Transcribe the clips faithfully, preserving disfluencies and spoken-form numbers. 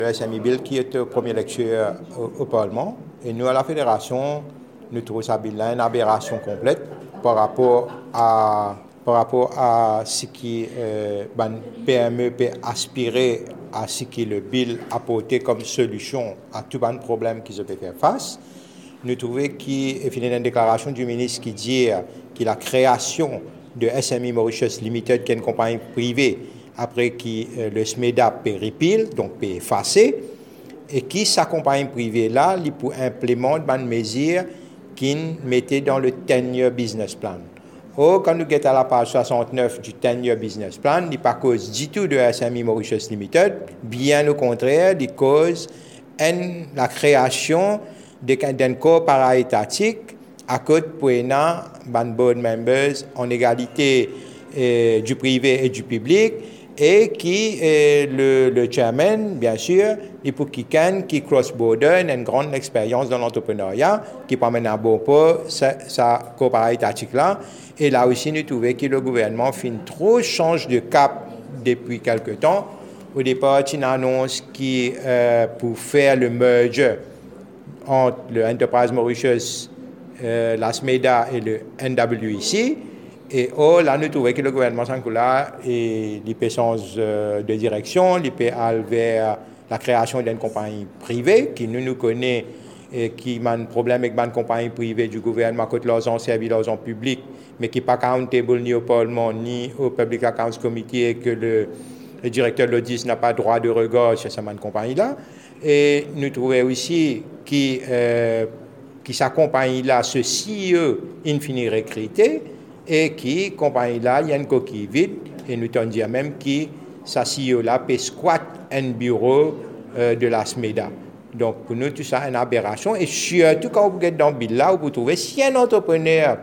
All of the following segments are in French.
Le S M I Bill qui est au premier lecture au, au Parlement. Et nous, à la Fédération, nous trouvons ça bill là une aberration complète par rapport à, par rapport à ce qui euh, ben, P M E peut aspirer à ce que le bill apporté comme solution à tout un problème qu'ils peuvent faire face. Nous trouvons qu'il y a une déclaration du ministre qui dit que la création de S M I Mauritius Limited, qui est une compagnie privée, après qui euh, le S M E D A peut repeal, donc peut effacer, et qui sa compagnie privée là, il pour implémenter une mesure qui mettait dans le ten-year business plan. Or, quand nous sommes à la page soixante-neuf du ten-year business plan, il n'est pas cause du tout de S M I Mauritius Limited, bien au contraire, il cause en, la création d'un corps para-étatique à côté pour les board members en égalité euh, du privé et du public, et qui est le, le chairman, bien sûr, et pour qui qui cross-border, une grande expérience dans l'entrepreneuriat, qui permet à bon pas sa, sa coopérative là. Et là aussi, nous trouvons que le gouvernement fait trop change de cap depuis quelque temps. Au départ, il y a une annonce qui, euh, pour faire le merger entre le Enterprise Mauritius, euh, la S M E D A et le N W C. Et oh, là, nous trouvons que le gouvernement Sankoula et les personnes de direction, les peut aller vers la création d'une compagnie privée qui nous nous connaît et qui a un problème avec une compagnie privée du gouvernement quand leurs ont servi leurs publics, mais qui n'est pas accountable ni au Parlement ni au Public Accounts Committee et que le, le directeur de l'audit n'a pas droit de regard sur cette compagnie-là. Et nous trouvons aussi que euh, sa compagnie-là, ce C E O, in fine recruté, et qui, compagnie-là, il y a une coquille vide, et nous t'en disons même que sa C E O-là peut squat un bureau euh, de la S M E D A. Donc, pour nous, tout ça, une aberration. Et surtout, quand vous êtes dans le bill-là, vous trouvez, si un entrepreneur,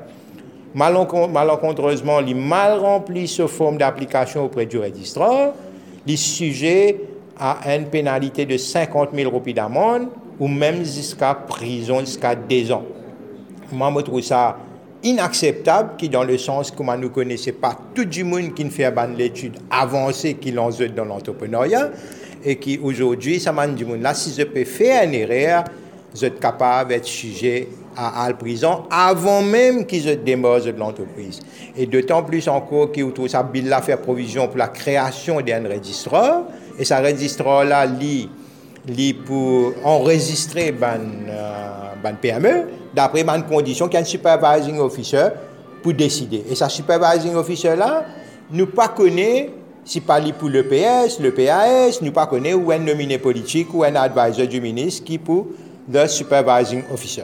malencontreusement, il mal rempli ce forme d'application auprès du registraire, il est sujet à une pénalité de cinquante mille roupies d'amende, ou même jusqu'à prison, jusqu'à deux ans. Moi, je trouve ça inacceptable, qui dans le sens que nous ne connaissons pas tout le monde qui fait une étude avancée qui lance dans l'entrepreneuriat, et qui aujourd'hui, ça m'a dit, là, si je peux faire une erreur, je suis capable d'être sujet à, à la prison avant même qu'ils se démarrent de l'entreprise. Et d'autant plus encore qu'il trouve ça bill là faire provision pour la création d'un registraire, et ce registraire-là, lit li pour enregistrer ban euh, ban P M E d'après ban condition qu'il y a un supervising officer pour décider. Et ce supervising officer là nous pas connaît si pas li pour le P S, le P A S, nous pas connaît ou un nominé politique ou un advisor du ministre qui pour le supervising officer.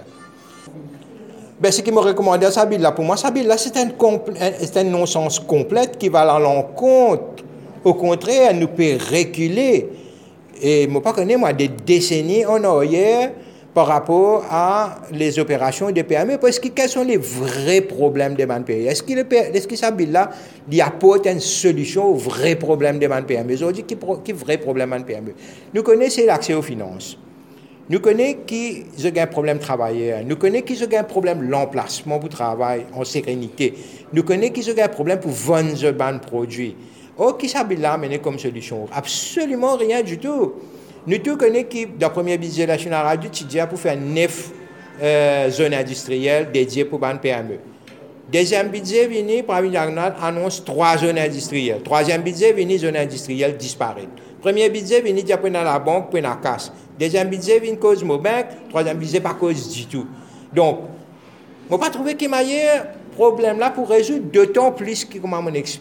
Ben, ce qui me recommandait ça bill là pour moi ça bill là c'est un compl- c'est un non-sens complet qui va à l'encontre. Au contraire, nous peut reculer. Et je ne connais pas des décennies en arrière par rapport à les opérations de P M E, parce que quels sont les vrais problèmes des pays? Est-ce que, est-ce que ça là, il apporte une solution aux vrais problèmes des P M E? Aujourd'hui, qui est le vrai problème des P M E? Nous connaissons l'accès aux finances. Nous connaissons qui ont un problème travailleur. Nous connaissons qui ont un problème l'emplacement pour travail en sérénité. Nous connaissons qui ont un problème pour vendre des produits. Oh, qui s'habille là mener comme solution? Absolument rien du tout. Nous tous connaissons qui, dans le premier budget national du Tidja, pour faire neuf euh, zones industrielles dédiées pour les P M E. Deuxième budget venu, Premier ministre annonce trois zones industrielles. Troisième budget venu, zone industrielle disparaît. Premier budget venu, dire pour la banque, pour la casse. Deuxième budget venu, cause Mobank. Troisième budget, pas cause du tout. Donc, je ne pas trouver qu'il y a un problème là pour résoudre, d'autant plus que, comment on explique.